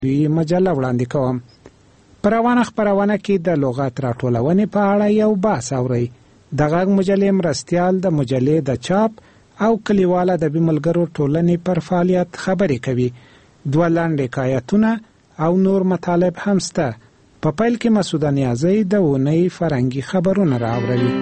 مجله وړاندې کوم. په روانه خپرونه کې د لغات راټولونې په اړه یو بحث اورئ. د غږ مجلې مرستیال د مجلې د چاپ او کلیواله ادبي ملګرو ټولنې پر فعالیت خبرې کوي. 2 لنډ حکایتونه او نور مطالب هم شته. په پیل کې مسعود نیازی د اونۍ فرهنګي خبرونه راوړي.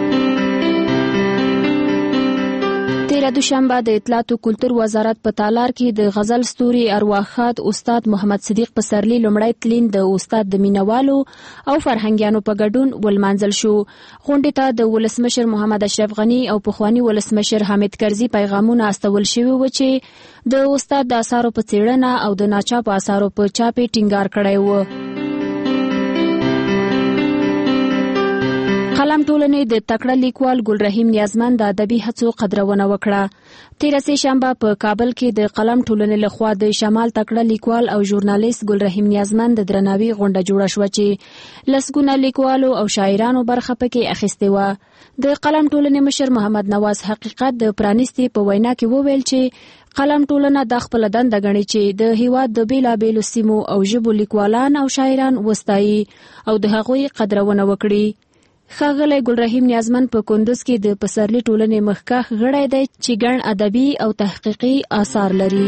تیره دوشنبه د اطلاعات او کلتور وزارت په تالار کې د غزل ستوري ارواښاد استاد محمد صدیق پسرلی لومړی تلین د استاد د مینوالو او فرهنګیانو په ګډون ولمانځل شو. غونډې ته د ولسمشر محمد اشرف غنی او پخوانی ولسمشر حامد کرزي پیغامونه استول شوي و چې د استاد د اثارو په څېړنه او د ناچاپو اثارو په چاپ یې ټینګار کړی و. قلم ټولنې د تکړه لیکوال ګلرحیم نیازمند د ادبي هڅو قدرونه وکړه. تیره سه شنبه په کابل کې د قلم ټولنې لخوا د شمال تکړه لیکوال او ژورنالیست ګلرحیم نیازمند د درناوي غونډه جوړه شوه چې لسګونه لیکوالو او شاعرانو برخه پکې اخیستې وه. د قلم ټولنې مشر محمد نواز حقیقت د پرانیستي په وینا کې وویل چې قلم ټولنه د خپل دنده غني چې د هیواد د بیلابیلو سیمو او ژبو لیکوالان او شاعران وستایي او د هغوی قدرونه وکړي. ښاغلی ګلرحیم نیازمند په کندوز کې د پسرلي ټولنې مخکښ غړی دی چې ګڼ ادبي او تحقیقي آثار لري.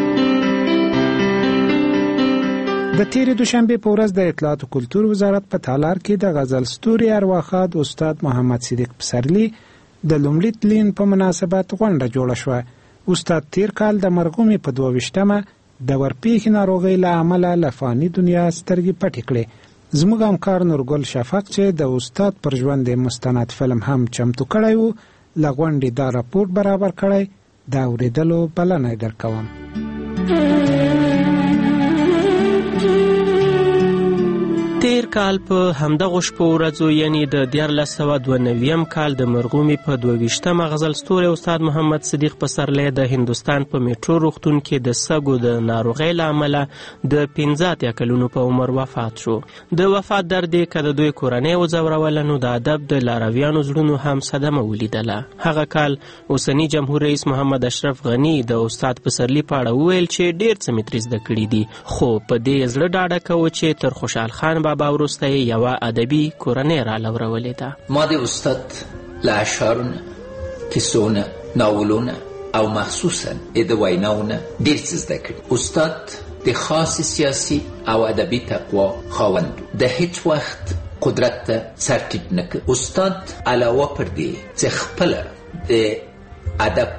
د تیرې دوشنبې په ورځ د اطلاعات او کلتور وزارت په تالار کې د غزل ستوري ارواښاد استاد محمد صدیق پسرلی د لومړي تلین په مناسبت غونډه جوړه شوه. استاد تیر کال د مرغومې په 22مه د ورپېښې ناروغۍ له امله له فاني دنیا سترګې پټې کړې. زموږ همکار نورګل شفق چې د استاد پر ژوند مستند فلم هم چمتو کړی و له غونډې دا راپورټ برابر کړی. دا اورېدلو بلنه درکوم. تیر کال په همدغه شپو ورځو یعنی د 1992 کال د مرغومې په 22مه غزل ستوری استاد محمد صدیق پسرلی د هندوستان په میټرو روغتون کې د سږو د ناروغۍ له امله د 15 کلونو په عمر وفات شو. د وفات درد یې که د دوی کورنۍ وځوروله نو د ادب د لارویانو زړونو هم صدمه ولیدله. هغه کال اوسني جمهور رئیس محمد اشرف غنی د استاد پسرلی په اړه وویل چې ډېر څه مې ترې زده کړي دي، خو په دې زړه ډاډه کوو چې تر خوشحال خان بابا وروسته یوه ادبي کورنۍ رالورولې ده. ما د استاد له اشعارونه، کیسونه، ناولونه او مخصوصا د ویناونه ډېر څه زده کړي. استاد د خاص سیاسي او ادبي تقوا خاوند، د هیڅ وخت قدرت ته سر ټیټ نه کړ. استاد علاوه پر دې چې خپله د ادب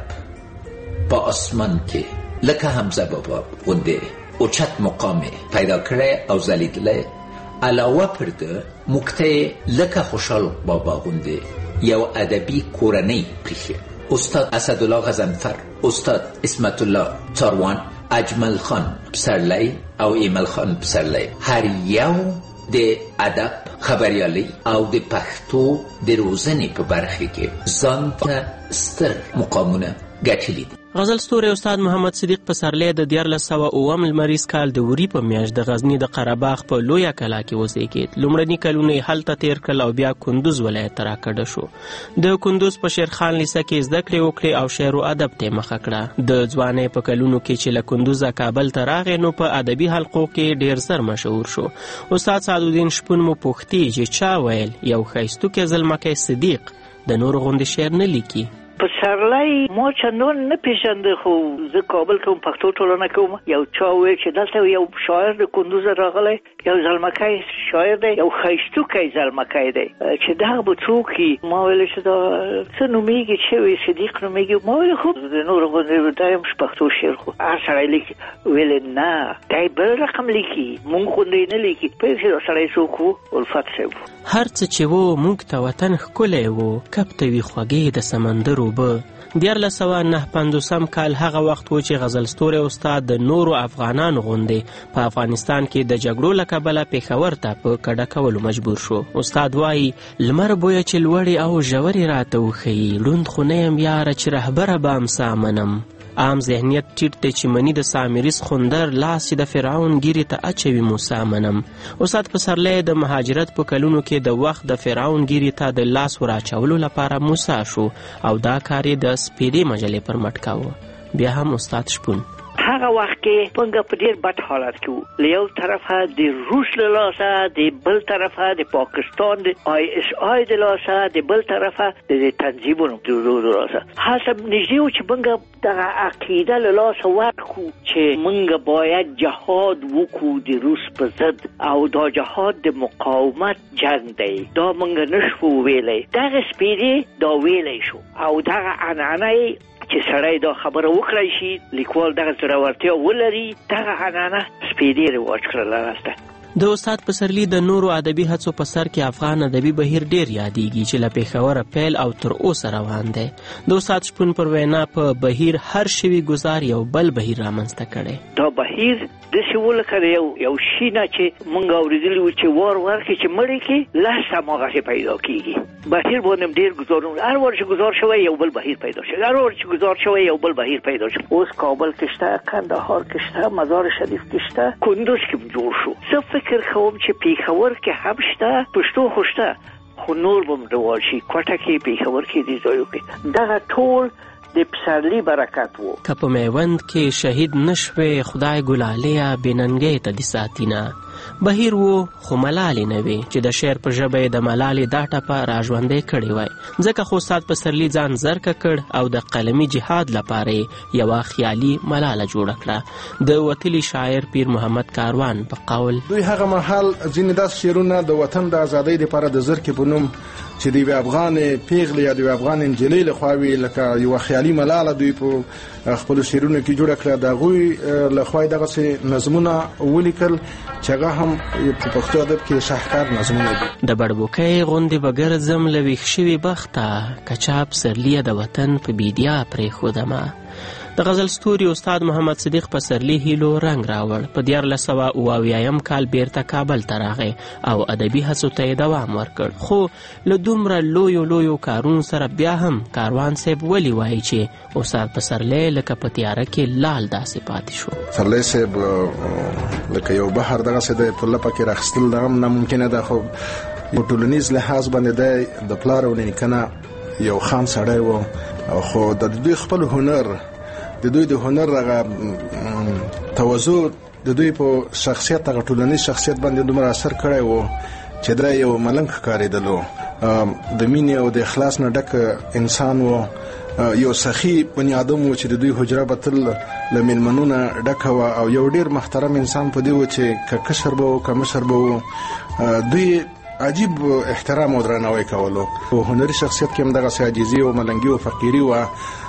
په آسمان کې لکه حمزه بابا غوندې اوچت مقام پیدا کړی او ځلیدلی، علاوه پر ده موږ ته لکه خوشحال بابا غوندې یو ادبي کورنۍ پریښې. استاد اسدالله غضنفر، استاد اسمت الله څاروان، اجمل خان پسرلی او ایمل خان پسرلی، هر یو د ادب، خبریالۍ او د پښتو د روزنې په برخه کې ځان ته ستر مقامونه ګټلي دي. غزل ستوری استاد محمد صدیق پسرلی د 1909 لمریز کال د وري په میاشت د غزني د قرهباغ په لویه کلا کې وزیږید. لومړني کلونه یې هلته تیر کړل او بیا کندوز ولایت ته راکډه شو. د کندوز په شیرخان لیسه کې زده کړې وکړې او شعر و ادب ته مخه کړه. د ځوانۍ په کلونو کې چې له کندوزه کابل ته راغی نو په ادبي حلقو کې ډېر زر مشهور شو. استاد سعدالدین شپون مو پوښتي چې چا ویل یو ښایستوکی زلمکی صدیق د نورو غوندې شعر نه لیکي. پسرلی ما چندان نه پیژنده، خو زه کابل کوم پښتو ټولنه کوم. یو چا ویل چې دلته یو شاعر د کندوز راغلی، یو زلمکی شاعر دی، یو ښایستوکی زلمکی دی چې دغه به څوک وي. ما ویل چې دا څه نومیږي چې وي صدیق نومیږي. ما ویل خو د نورو غوندې دا یم پښتو شعر خو هر سړی لیکي. ویل نه دی بل رقم لیکي، مونږ غوندې نه لیکي. پوهېږې دا سړی څوک و؟ الفت صاحب. هر څه چې و موږ ته وطن ښکلی و، کب ته وي خوږې د سمندرو به. 1959 کال هغه وخت و چې غزل ستوری استاد د نورو افغانانو غوندې په افغانستان کې د جګړو له کبله پېښور ته په کډه کولو مجبور شو. استاد وایي لمر بویه چې لوړې او ژورې راته وښیي، ړوند خو نه یم یاره چې رهبره به امسا منم. عام ذهنیت ټیټ دی چې منی د سامریز خوندر لاس چې د فرعون ګیرې ته اچوي موسی منم. استاد پسرلی د مهاجرت په کلونو کې د وخت د فرعون ګیرې ته د لاس ور اچولو لپاره موسی شو او دا کار یې د سپیدې مجلې پر مټ کاوه. بیا هم استاد شپون هغه هغه وخت کې موږ په ډېر بد حالت کې له یو طرفه د روس له لاسه، د بل طرفه د پاکستان د ISI د لاسه، د بل طرفه د تنظیمونو د لاسه. حسب نږدې و چې موږ دغه عقیده له لاسه ورکړو چې موږ باید جهاد وکړو د روس په ضد، او دا جهاد د مقاومت جنگ دی. دا موږ نشو ویلی، دغه سپیدې دا ویلی شو، او دغه عنعنه چې سړی دا خبره وکړی شي، لیکوال دغه زړورتیا ولري، دغه عنعنه سپیدې رواج کړله راسته. د استاد پسرلي د نورو ادبي هڅو په سر کې افغان ادبي بهیر ډیر یادېږي چې له پېښوره پیل او تر اوسه روان دی. د استاد شپون پر وینا په بهیر هر شوي ګزار یو بل بهیر رامنځته کړی. دا بهیر داسې ولکه یو شي نه چې موږ اورېدلي وو چې وار ورکړي چې مړی کې لس هماغسې پیدا کېږي. بهیر باندې ډېر ګزارونه، هر وار چې ګزار شوی یو بل بهیر پیدا شوی، هر وار چې ګزار شوی یو بل بهیر پیدا شوی. اوس کابل کې شته، کندهار کې شته، مزار شریف کې شته، کندوز کې جوړ شو. زه فکر کوم چې پېښور کې هم شته، پښتو خو شته، خو نور به هم روان شي. کوټه کې، پېښور کې، دې ځایو کې دغه ټول د پسرلي برکت وو. که په میوند کې شهید نشوي خدای ګلالیا بننګې ته دې ساتینه. بهیر وو خو ملالې نه وي چې د شعر په ژبه د ملالې دا ټپه راژوندی کړې وای. ځکه خو استاد پسرلي ځان زرکه کړ او د قلمي جهاد لپاره یوه خیالي ملاله جوړه کړه. د وتلي شاعر پیر محمد کاروان په قول دوی هغه مهال ځینې داسې شعرونه د وطن د ازادۍ لپاره د زرکې په نوم چې د یوې افغان پیغلې یا د یوې افغان نجلۍ لخوا وي، لکه یوه خیالي ملاله دوی په خپلو شعرونو کې جوړه کړه. د هغوی لخوا یې دغسې نظمونه ولیکل چې هغه هم په پښتو ادب کې شاهکار نظمونه دي. د بړبوکۍ غوندې به ګرځم له ویښ شوي بخته، که چا پسرلیه د وطن په بیدیا پرېښودمه. د غزل ستوري استاد محمد صدیق پسرلي هیلو رنګ راوړ. په 1978 کال بیرته کابل ته راغی او ادبي هڅو ته یې دوام ورکړ. خو له دومره لویو کارونو سره بیا هم کاروان صاحب ولې وایي چې استاد پسرلی لکه په تیاره کې لال داسې پاتې شو. پسرلی صاحب لکه یو بحر دغسې د په لپه کې راخیستل دغه هم ناممکنه ده، خو په ټولنیز لحاظ باندې دی د پلار او نیکه یو خام سړی و، خو د دوی خپل هنر، د دوی د هنر هغه تواضع د دوی په شخصیت، هغه ټولنیز شخصیت باندې دومره اثر کړی و چې دی یو ملنګ ښکارېدلو. د مینې او د اخلاص نه ډک انسان و، یو سخي بني آدم و چې د دوی حجره به تل له میلمنو نه ډکه وه، او یو ډېر محترم انسان په دې و چې که کشر به و که مشر به و، دوی عجیب احترام او درناوی کولو. په هنري شخصیت کې هم دغسې عاجزي او ملنګي او فقیري وه.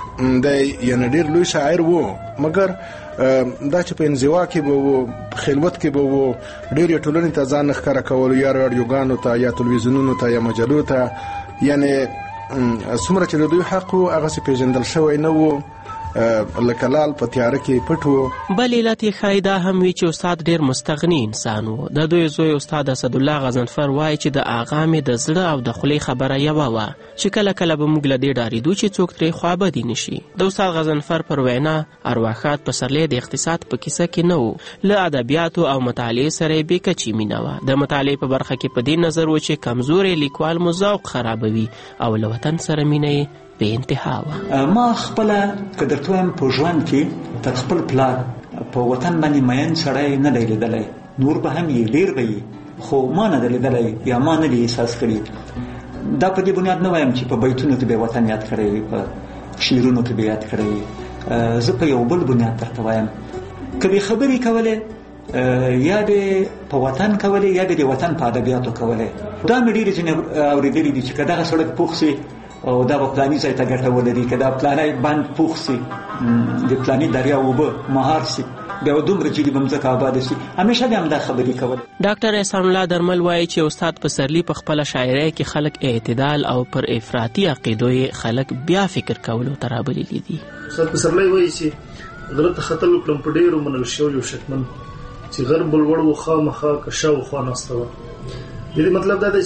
دی یعنې ډېر لوی شاعر و، مګر دا چې په انزوا کې به و، په خلوت کې به و، ډېر یې ټولنې ته ځان ښکاره کولو، یا راډیوګانو ته یا تلویزیونونو ته یا مجلو ته، یعنې څومره چې د دوی حق و هغسې پېژندل شوی نه و، لکه لال په تیاره کې پټ و. بل علت یې ښایي دا هم وي چې استاد ډېر مستغني انسان و. د دوی زوی استاد اسدالله غضنفر وایي چې د آغا مې د زړه او د خولې خبره یوه وه چې کله کله به موږ له دې ډارېدو چې څوک ترې خوابدي نه شي. د استاد غضنفر پر وینا ارواښاد پسرلی د اقتصاد په کیسه کې نه و، له ادبیاتو او مطالعې سره یې بې کچې مینه وه. د مطالعې په برخه کې په دې نظر و چې کمزوری لیکوال مو ذوق خرابوي او له وطن سره مینه یې بې انتها وه. ما خپله که درته وایم په ژوند کې تر خپل پلار په وطن باندې مین سړی نه دی لیدلی، نور به هم یې ډېر به یې، خو ما نه دی لیدلی یا ما نه دی احساس کړي. دا په دې بنیاد نه وایم چې په بیتونو کې به وطن یاد کړی، په شعرونو کې به یاد کړی. زه په یو بل بنیاد درته وایم که به خبرې کولې یا به په وطن کولې یا به د وطن په ادبیاتو کولې. دا مې ډېرې ځینې اورېدلي دي چې که دغه سړک پوخ سي او دا به پلاني ځای ته ګټه ولري، که دا پلانی بند پوخ سي، د پلاني دریا اوبه مهار سي، بیا دومره جدي به مځکه آباده سي. همیشه به همدا خبرې کول. ډاکټر احسان الله درمل وایي چې استاد پسرلي په خپله شاعرۍ کې خلک اعتدال او پر افراطي عقیدو یې خلک بیا فکر کولو ته رابللي دي. استاد پسرلی وایي چې غره ته ختل وکړم په ډېرو منل شویو شکمن چې غرب لوړ و خامخا که شاوخوا ناسته وه. د دې مطلب دا دی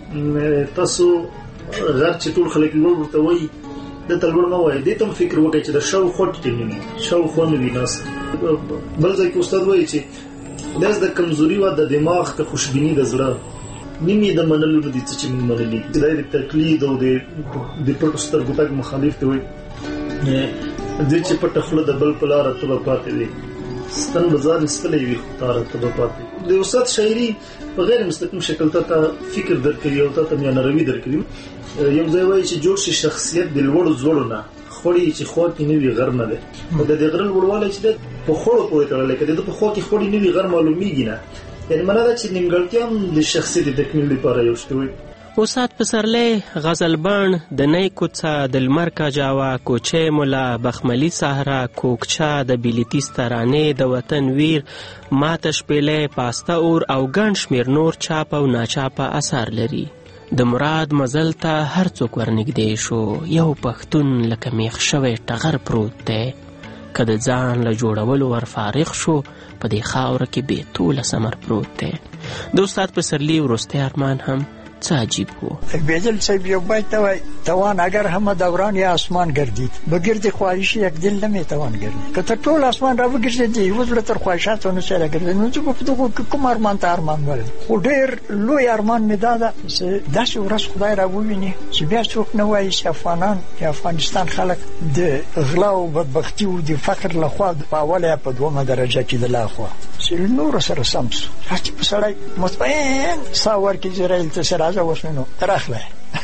چې تاسو غر چې ټول خلک لوړ ورته وایي دلته لوړ مه وایي، دې ته هم فکر وکړئ چې د شاوخوا ټیټې نه وي، شاوخوا نه وي ناست. بل ځای کې استاد وایي چې داس د کمزوري وه د دماغ که خوشبیني د زړه نیم یې د منلو نه دي څه چې موږ منلي، دا د تقلید او د پټو سترګو تګ مخالف دی. وایي دې چې پټه خوله د بل په لاره ته به پاتې وي، ستن بزار سکلې وي خطر ته پاتې د استاد شاعري په غیر مستقیم شکل ته فکر درکړي او ته میانروي درکړي یو ځای وایي چې جوړ شي شخصیت د لوړو زوړو نه خوړی چې خو کې نوی غر نه ده د دې غر لوړوالی چې په خوړو پورې تړلی کړي د په خو کې خوړی نوی غر معلومیږي نه یعنی معنا ده چې نیمګړتیا هم د شخصیت د تکمیل لپاره یو شی وي. استاد پسرلی غزلبان د نی کوڅه د لمر کاجاوه کوچه مولا بخملی صحرا کوکچا د بیلیتیس ترانې د وطن ویر ماته شپېلې پاسته اور او ګڼ شمېر نور چاپ او ناچاپه اثار لري. د مراد مزل ته هر څوک ورنږدې شو یو پښتون لکه میخ شوی ټغر پروت دی که د ځان له جوړولو ورفارغ شو په دې خاوره کې بې طوله ثمر پروت دی. د استاد پسرلي وروستی ارمان هم څه عجیب و. بیدل صاحب یو بیت ته وایي توان اگر همه دوران یا آسمان گردید بگرد خواهش یک دل نمیتوان گردید. که ته ټول آسمان را وګرځېدې یو زړه تر خواهشاتو نه شي راګرځېدلی نو زه به په دغو کې کوم ارمان ته ارمان ولرم. خو ډېر لوی ارمان مې دا ده چې داسې ورځ خدای را وویني چې بیا څوک نه وایي چې افغانان یا افغانستان خلک د غلا او بدبختي او د فقر لخوا په اوله یا په دومه درجه کې د لا خوا چې نور سره سم شو هرچی په سړی مطمئن سا ورکړي اسرائیل ته چې راځه اوس نو راغلی.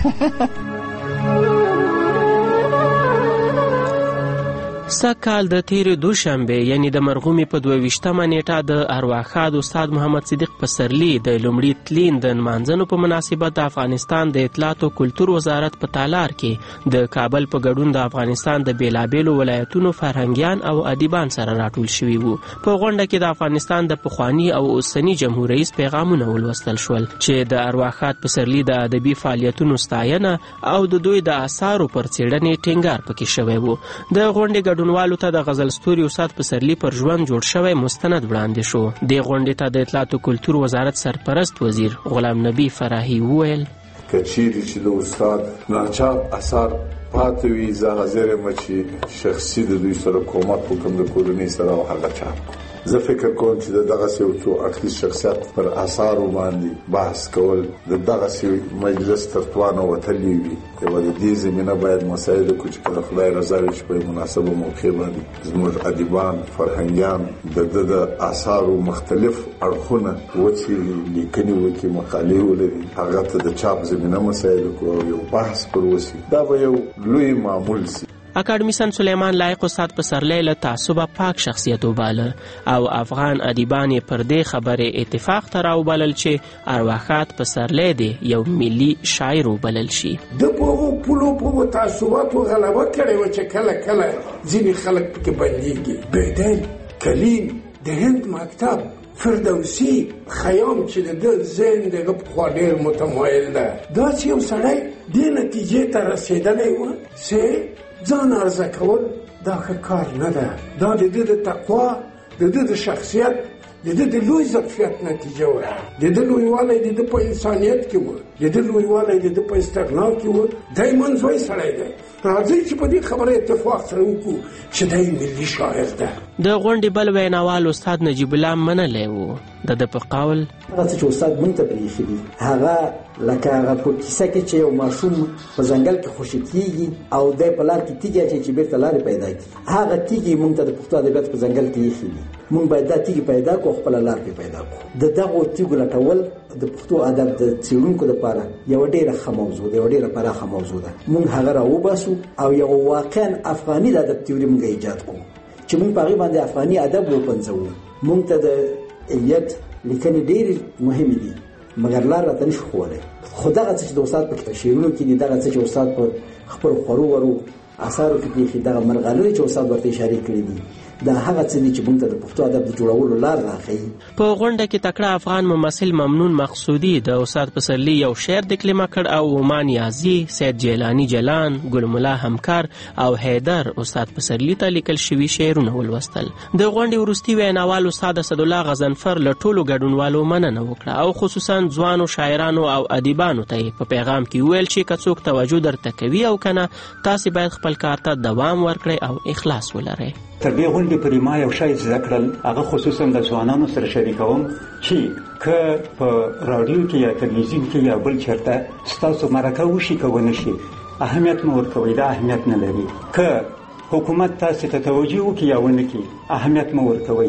سږ د تیرې دوشنبې یعنی د مرغومې په 22مه نیټه د ارواښاد استاد محمد صدیق پسرلي د لومړي تلین د نمانځنو په مناسبت د افغانستان د اطلاعات او کلتور وزارت په تالار کې د کابل په ګډون د افغانستان د بیلابیلو ولایتونو فرهنګیان او ادیبان سره راټول شوي وو. په غونډه کې د افغانستان د پخواني او اوسني جمهور رئیس پیغامونه ولوستل شول چې د ارواښاد پسرلي د ادبي فعالیتونو ستاینه او د دوی د آثارو پر څېړنې ټینګار پکې شوی وو. د غونډې ګډونوالو ته د غزل ستوري استاد پسرلي پر ژوند جوړ شوی مستند وړاندې شو. دې غونډې ته د اطلاعات او کلتور وزارت سرپرست وزیر غلام نبی فراهي وویل که چیرې چې د استاد ناچاپ اثار پاتې وي زه حاضر یم چې شخصي د دوی سره کومک وکړم د کورنۍ سره او هغه چاپ کړم. زه فکر کوم چې د دغسې یو څو اړخیز شخصیت پر اثارو باندې بحث کول د دغسې مجلس تر توانه وتلی وي. یوه د دې زمینه باید مسایل وکړو چې کله خدای رضا وي چې په مناسبه موقع باندې زموږ ادیبان فرهنګیان د ده د اثارو مختلف اړخونه وڅېړي لیکنې وکړي مقالې ولري هغه ته د چاپ زمینه مسایل وکړو او یو بحث پر وسي دا به یو لوی معمول سي. اکاډمیسن سلیمان لایق استاد پسرلی له تعصبه پاک شخصیت وباله او افغان ادیبان یې پر دې خبرې اتفاق ته راوبلل چې ارواښاد پسرلی دی یو ملي شاعر وبلل شي. د په هغو پولو په هغو تعصباتو غلبه کړې وه چې کله کله ځینې خلک پکې بندېږي. بیدل کلیم د هند مکتب فردوسي خیام چې د ده ذهن دغه پخوا ډېر متمایل ده داسې یو سړی دې نتیجې ته رسېدلی وه چې ځان عرضه کول دا ښه کار نه ده. دا د ده د تقوا د ده د شخصیت د ده د لوی ظرفیت نتیجه وه. د ده لویوالی د ده په انسانیت کې وه د ده لویوالی د ده په استغنا کې وه. دی منځوی سړی دی. راځئ چې په دې خبره اتفاق سره وکړو چې دی ملي شاعر ده. د غونډې بل ویناوال استاد نجیب الله منلی و. د ده په قول هغه څه چې استاد موږ ته پرېښي دي هغه لکه هغه په کیسه کې چې یو ماشوم په ځنګل کې خوشي کېږي او دی په لار کې تیږې اچوي چې بېرته لارې پیدا کړي هغه تیږې موږ ته د پښتو ادبیات په ځنګل کې ایښي دي. موږ باید دا تیږې پیدا کړو خپله لار پرې پیدا کړو. د دغو تیږو لټول د پښتو ادب د څېړونکو دپاره یوه ډېره ښه موضوع ده یوه ډېره پراخه موضوع ده. موږ هغه راوباسو او یو واقعا افغاني د ادب تیوري موږ ایجاد کړو چې موږ په هغې باندې افغاني ادب وپنځوو. موږ ته د الیت لیکنې ډېرې مهمې دي مګر لار راته نشو ښوولی. خو دغه څه چې د استاد په شعرونو کې دي دغه څه چې استاد په خپلو خوړو ورو اثارو کې پرېښي دغه مرغلرې چې استاد ورته اشارې کړي دي دا هغه څه دي چې موږ ته د پښتو ادب د جوړولو لار راښیي. په غونډه کې تکړه افغان ممثل ممنون مقصودي د استاد پسرلي یو شعر تکلیمه کړ او عمان نیازي سید جیلانی جلان ګل ملا همکار او حیدر استاد پسرلي ته لیکل شوي شعرونه ولوستل. د غونډې وروستي ویناوال استاد اسدالله غضنفر له ټولو ګډونوالو مننه وکړه او خصوصا ځوانو شاعرانو او ادیبانو ته یې په پیغام کې وویل چې که څوک توجه درته کوي او که نه تاسې باید خپل کار ته دوام ورکړئ او اخلاص ولرئ. تر دې غونډې پورې ما یو شی زده کړل هغه خصوصا د ځوانانو سره شریکوم چې که په راډیو کې یا تلویزیون کې یا بل چېرته ستاسو مرکه وشي که ونه شي اهمیت مه ورکوئ دا اهمیت نه لري. که حکومت تاسې ته توجه وکړي یا ونه کړي اهمیت مه ورکوئ.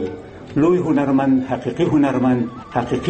لوی هنرمند، حقیقي هنرمند، حقیقي